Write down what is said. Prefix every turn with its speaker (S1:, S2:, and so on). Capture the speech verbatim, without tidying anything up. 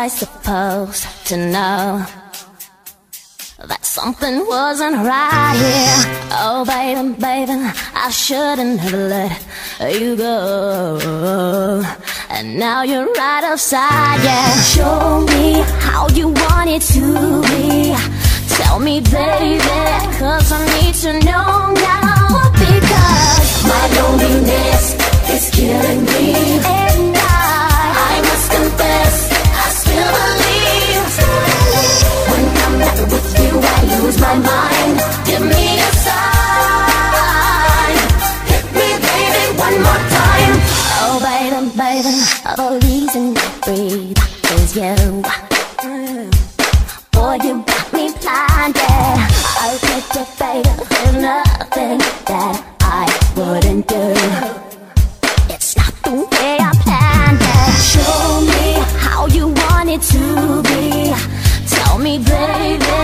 S1: I supposed to know that something wasn't right here? Oh baby, baby, I shouldn't have let you go. And now you're right outside, yeah. Show me how you want it to be. Tell me, baby, cause I need to know now. Because my loneliness is killing me, and I, I must confess, I still believe. When I'm not with you, I lose my mind. Give me a sign. Hit me, baby, one more time. Oh, baby, baby, the reason I breathe is you. Boy, you got me blinded. I'll take it, baby. There's nothing that I wouldn't do. It's not the way I planned it. Show me how you want it to be. Tell me, baby,